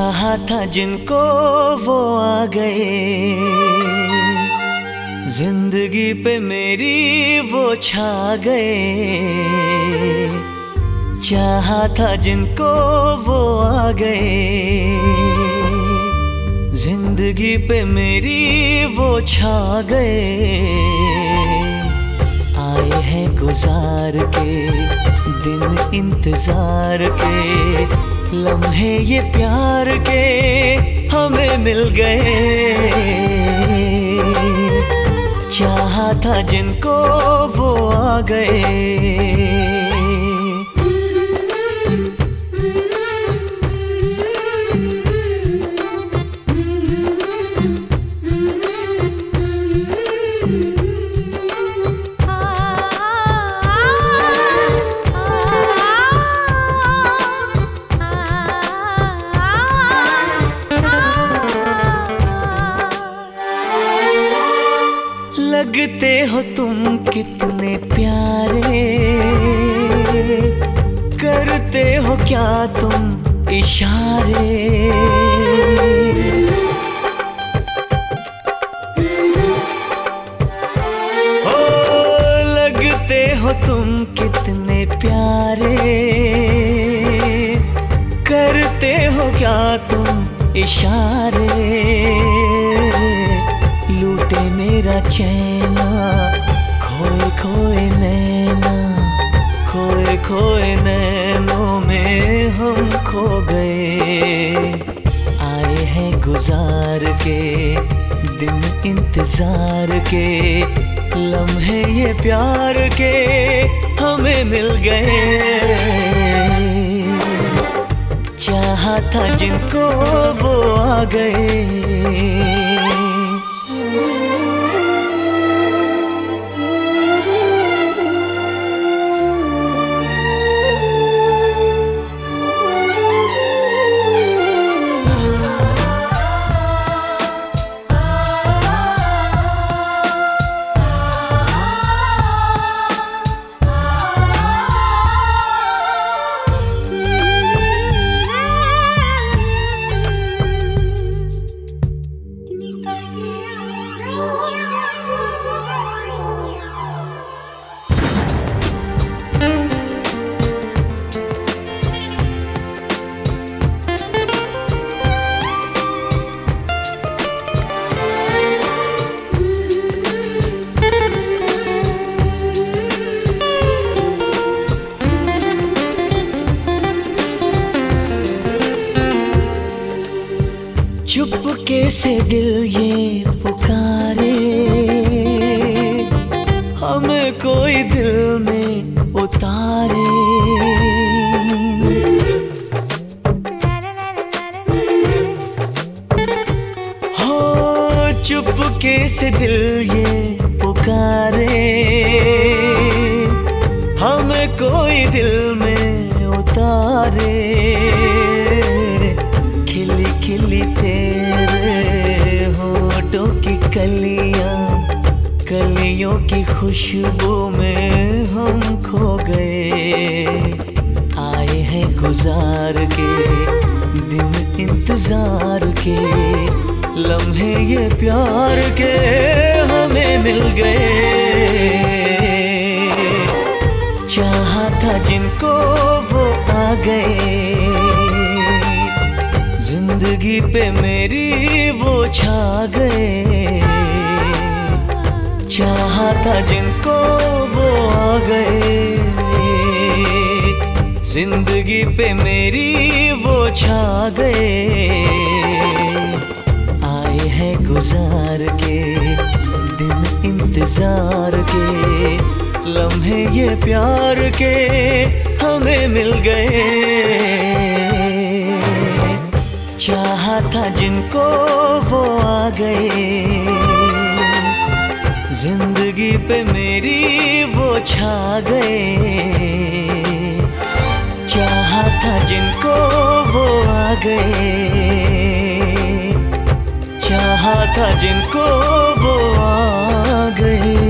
चाहा था जिनको वो आ गए, जिंदगी पे मेरी वो छा गए। चाहा था जिनको वो आ गए, जिंदगी पे मेरी वो छा गए। आए हैं गुजार के दिन इंतजार के, लम्हे ये प्यार के हमें मिल गए। चाहा था जिनको वो आ गए। लगते हो तुम कितने प्यारे, करते हो क्या तुम इशारे। हो लगते हो तुम कितने प्यारे, करते हो क्या तुम इशारे। लूटे मेरा चैना, खोए खोए नैना, खोए खोए नैनों में हम खो गए। आए हैं गुजार के दिन इंतजार के, लम्हे ये प्यार के हमें मिल गए। चाहा था जिनको वो आ गए। चुपके से दिल ये पुकारे, हमें कोई दिल में उतारे। हो चुपके से दिल ये पुकारे, हमें कोई दिल में उतारे। खिली तेरे होठों की कलियां, कलियों की खुशबू में हम खो गए। आए हैं गुजार के दिन इंतजार के, लम्हे ये प्यार के हमें मिल गए। चाहा था जिनको वो आ गए, जिंदगी पे मेरी वो छा गए। चाहा था जिनको वो आ गए, जिंदगी पे मेरी वो छा गए। आए हैं गुजार के दिन इंतजार के, लम्हे ये प्यार के हमें मिल गए। चाहा था जिनको वो आ गए, जिंदगी पे मेरी वो छा गए। चाहा था जिनको वो आ गए, चाहा था जिनको वो आ गए।